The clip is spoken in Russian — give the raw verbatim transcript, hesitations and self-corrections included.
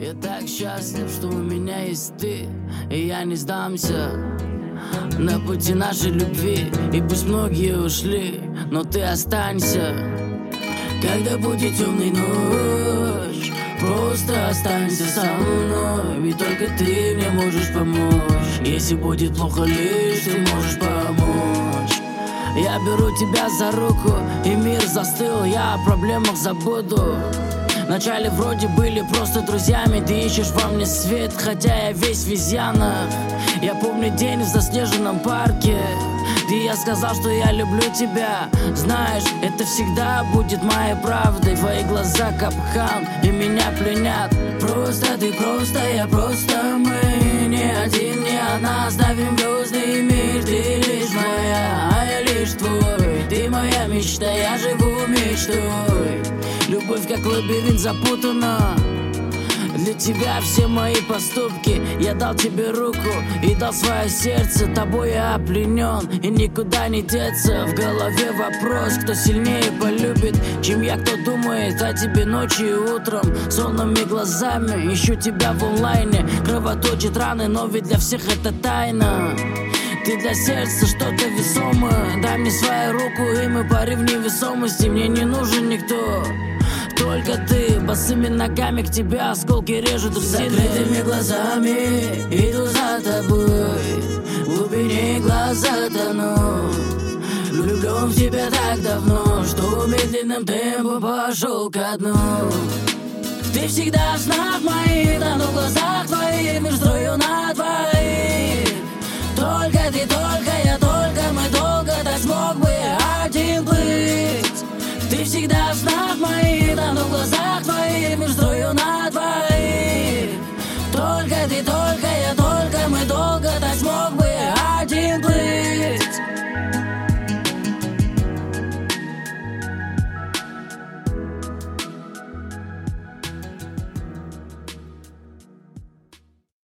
Я так счастлив, что у меня есть ты, и я не сдамся на пути нашей любви. И пусть многие ушли, но ты останься. Когда будет темная ночь, просто останься со мной, ведь только ты мне можешь помочь. Если будет плохо, лишь ты можешь помочь. Я беру тебя за руку, и мир застыл, я о проблемах забуду. Вначале вроде были просто друзьями, ты ищешь во мне свет, хотя я весь в изъянах. Я помню день в заснеженном парке, где я сказал, что я люблю тебя. Знаешь, это всегда будет моей правдой. Твои глаза капкан, и меня пленят. Просто ты, просто я, просто мы. Ни один, ни она, оставим грозный мир. Ты лишь моя, а я лишь твой. Ты моя мечта, я живу мечтой. Любовь как лабиринт запутана. Для тебя все мои поступки. Я дал тебе руку и дал свое сердце. Тобой я опленен и никуда не деться. В голове вопрос, кто сильнее полюбит, чем я, кто думает о тебе ночью и утром. Сонными глазами ищу тебя в онлайне. Кровоточит раны, но ведь для всех это тайна. Ты для сердца что-то весомое. Дай мне свою руку, и мы парим в невесомости. Мне не нужен никто, только ты. Босыми ногами к тебе осколки режут в закрытыми глазами иду за тобой, в глубине глаза тону. Влюблен в тебя так давно, что медленным темпом пошел ко дну. Ты всегда в снах моих, да, но в глазах твоих мир строю на двоих. Только ты, только я, только мы долго, так смог бы я один плыть. Ты всегда в снах моих, да, но в глазах